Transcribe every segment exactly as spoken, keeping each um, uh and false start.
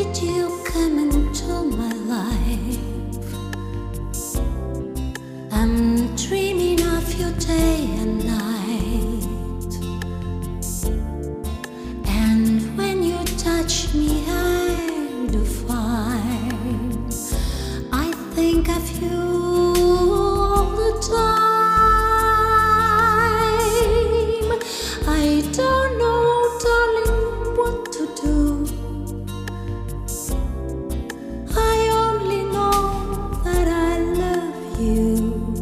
did you come into my life? I'm dreaming of you day and night. And when you touch me, I do find I think of you all the time. I don't know, darling, what to do. I only know that I love you.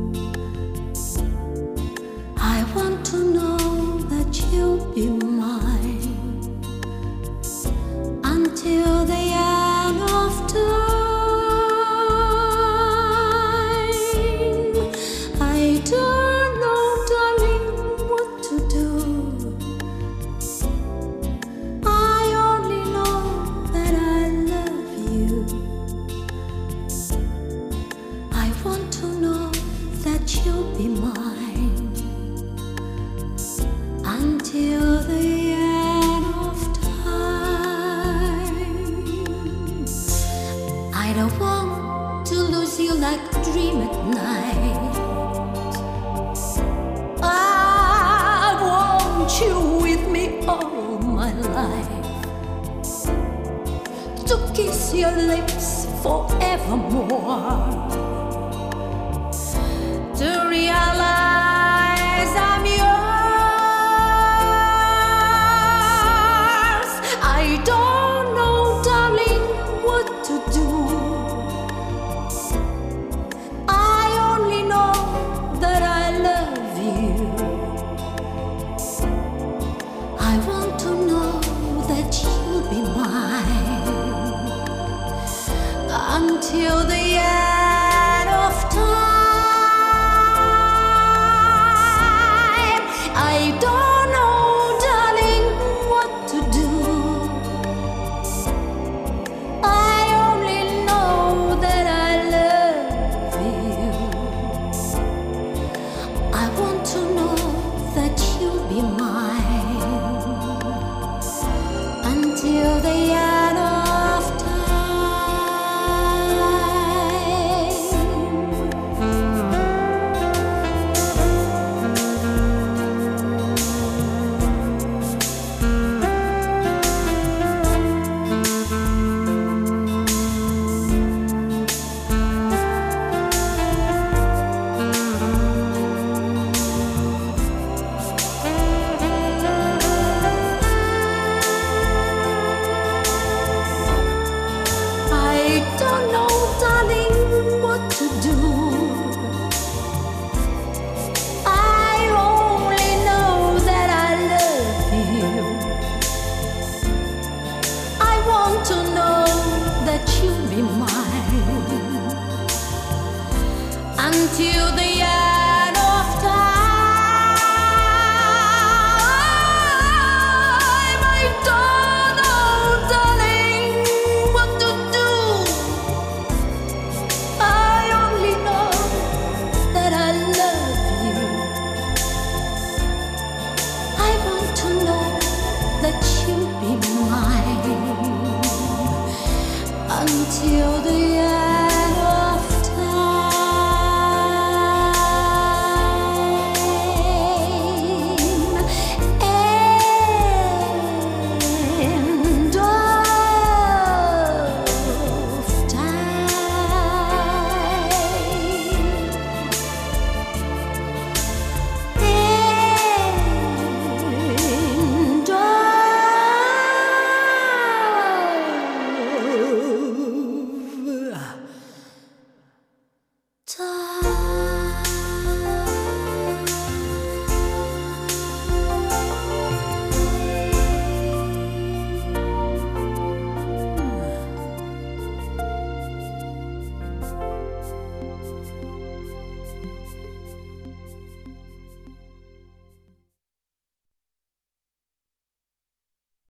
I want to know that you'll be mine until the end of time. I don't know, darling, what to do. I only know that I love you. I want to know that you'll be mine until the end of time. I don't want to lose you like a dream at night. I want you with me all my life, to kiss your lips forevermore, to realize I'm yours. I don't know, darling, what to do. I only know that I love you. I want to know that you'll be mine until the end of time. I don't know, darling, what to do. I only know that I love you. I want to know that you'll be mine until the end of time. I don't know, darling, what to do. I only know that I love you. I want to know that you'll be mine until the end of time. I don't know, darling, what to do. I only know that I love you. I want to know that you'll be mine until the end.